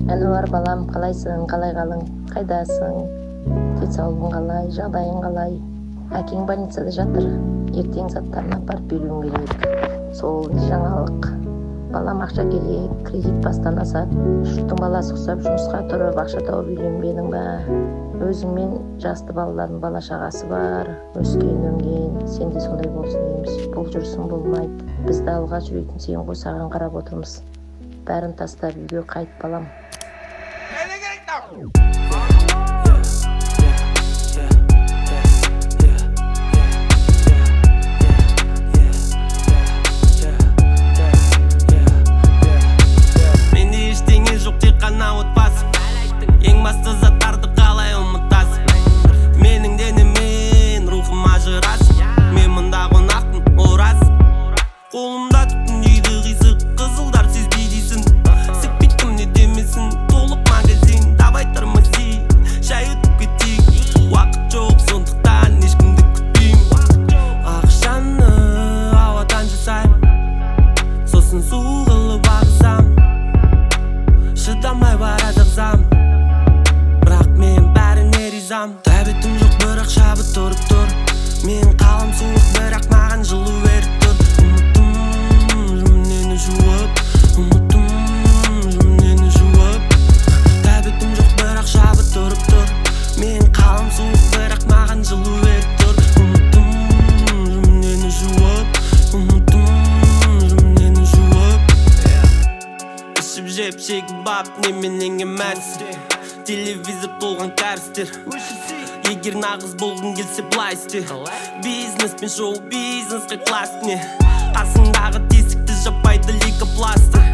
Әнуар балам, қалайсың, қалай қалың, қайдасың, денсаулығың қалай, жағдайың қалай? Әкең больницада жатыр, ертең заттарын апарып беруің керек. Сол жаңалық. Балам, ақша керек, кредит бастан асады. Жұрттың баласы ұқсап жұмысқа тұрып, ақша тауып үйленбедің ба? Өзіңмен жасты балалардың бала шағасы бар, өскен өнген, сен де сондай болсын дейміз. Бұл жүрісің болмайды. Бізді алға жүретін сен ғой, саған қарап отырмыз. Бәрін тастап үйге қайт балам. Менде ештеңе жоқ, тек қана отбасым. Ең басты заттарды қалай ұмытасың? Менің денемен рухым ажырасың. Мен мұнда қонақпын, ол рас. Қолымда түтін үйді қисық, қызылдар сезбей дейсің. Сікпейтім не демесін, толық магазин. Давай тормози, шай өтіп кетейік. Уақыт жоқ, сондықтан ешкімді күтпеймін. Ақшаны ауадан жасаймын, сосын су қылып ағызам. Шыдамай барады ағзам, бірақ мен бәріне ризам. Тәбетім жоқ, бірақ шабыт тұрып тұр. Мен қалам суық, бірақ маған жылу беріп тұр. Ұмыттым жүмінені жуып, ұмыттым жүмінені жуып. Тәбетім жоқ, бірақ шабыт тұрып тұр. Мен қалам суық, бірақ маған жылу беріп тұр. Ұмыттым жүмінені жуып, ұмыттым жүмінені жуып. Ішіп жеп шегіп бап, неменен емәсің? Телевизор толған кәрістер. Егер нағыз болғың келсе былай істе. Бизнес пен шоу бизнесқа класс не? Қасыңдағы тесікті жаппайды лейкопластыр.